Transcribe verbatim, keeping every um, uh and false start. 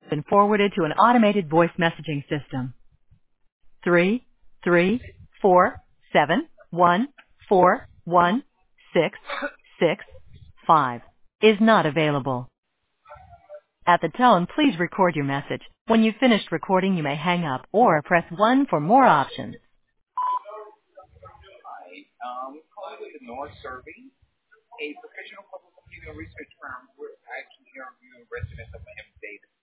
Been forwarded to an automated voice messaging system. Three, three, four, seven, one, four, one, six, six, five is not available. At the tone, please record your message. When you've finished recording, you may hang up or press one for more options. Hi, um, calling with the North Survey, a professional public computer research firm. We're actually interviewing residents of Miami-Dade